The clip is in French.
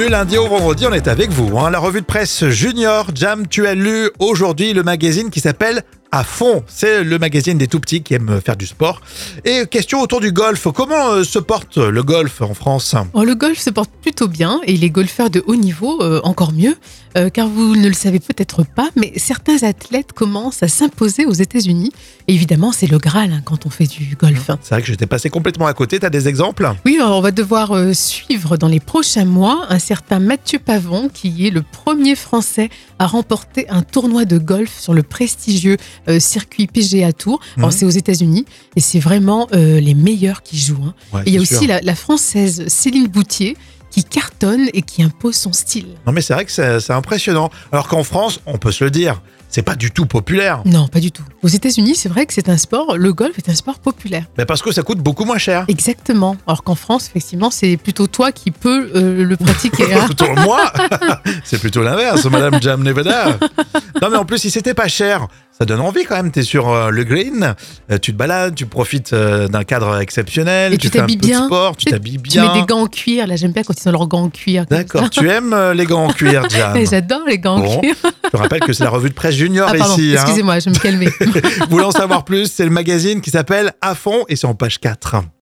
Du lundi au vendredi, on est avec vous. La revue de presse Junior. Jam, tu as lu aujourd'hui le magazine qui s'appelle À fond. C'est le magazine des tout-petits qui aiment faire du sport. Et question autour du golf. Comment se porte le golf en France ? Le golf se porte plutôt bien et les golfeurs de haut niveau encore mieux, car vous ne le savez peut-être pas, mais certains athlètes commencent à s'imposer aux États-Unis. Et évidemment, c'est le Graal quand on fait du golf. C'est vrai que j'étais passé complètement à côté. Tu as des exemples ? Oui, alors on va devoir suivre dans les prochains mois un certain Mathieu Pavon, qui est le premier Français à remporter un tournoi de golf sur le prestigieux circuit PGA Tour. Alors c'est aux États-Unis et c'est vraiment les meilleurs qui jouent. Ouais, et il y a c'est aussi sûr. la Française Céline Boutier qui cartonne et qui impose son style. Non, mais c'est vrai que c'est impressionnant. Alors qu'en France, on peut se le dire, c'est pas du tout populaire. Non, pas du tout. Aux États-Unis, c'est vrai que c'est un sport, le golf est un sport populaire. Mais parce que ça coûte beaucoup moins cher. Exactement. Alors qu'en France, effectivement, c'est plutôt toi qui peux le pratiquer. Plutôt moi, c'est plutôt l'inverse, Madame Jam Nevada. Non, mais en plus, si c'était pas cher, ça donne envie quand même. T'es sur le green, tu te balades, tu profites d'un cadre exceptionnel, Et tu tu fais un peu t'habilles de bien. sport, tu t'habilles Tu mets bien. des gants en cuir. Là, j'aime bien quand ils ont leurs gants en cuir. comme D'accord, ça. tu aimes les gants en cuir, Jam. Et j'adore les gants en Bon, cuir. je te rappelle que c'est la revue de presse Junior Ah pardon, ici. excusez-moi, je vais me calmer. Vous voulez en savoir plus, c'est le magazine qui s'appelle À fond et c'est en page 4.